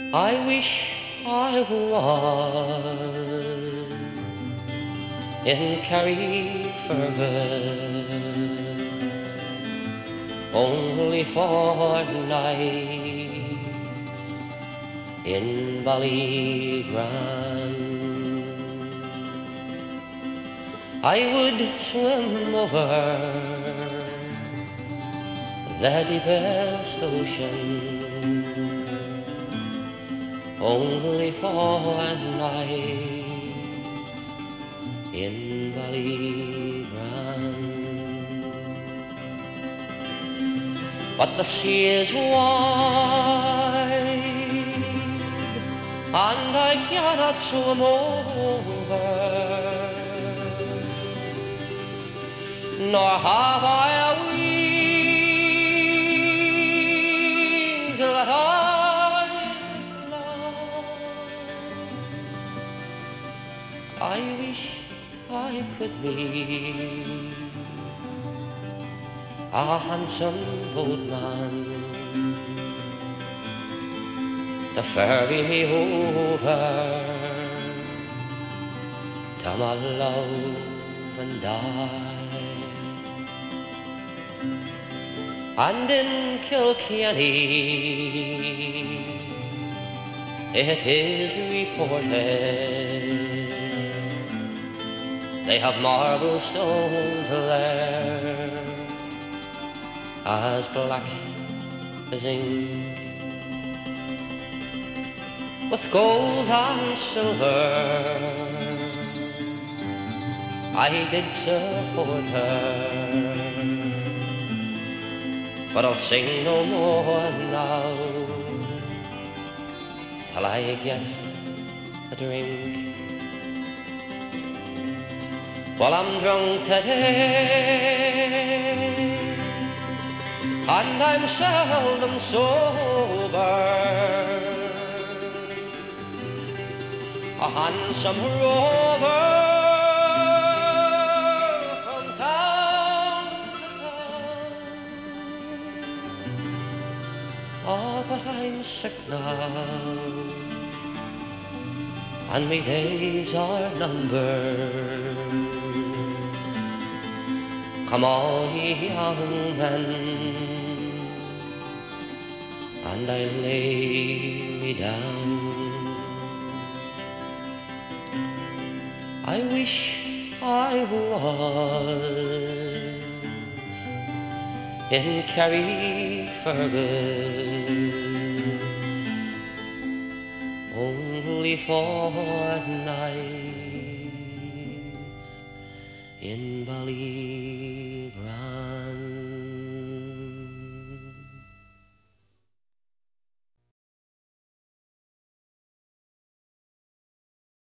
I wish I was in Carrickfergus only for night in Ballygrand. I would swim over the deepest ocean only for a night in Ballygrand. But the sea is wide and I cannot swim over, nor have I a wings that I fly. I wish I could meet a handsome boatman to ferry me over to my love and die. And in Kilkenny it is reported they have marble stones there as black as ink, with gold and silver. I did support her, but I'll sing no more now till I get a drink. Well, I'm drunk today and I'm seldom sober. A handsome rover from town to town. Oh, but I'm sick now and my days are numbered. Come all ye young men, and I lay me down. I wish I was in Carrickfergus only for a night in Ballygrand.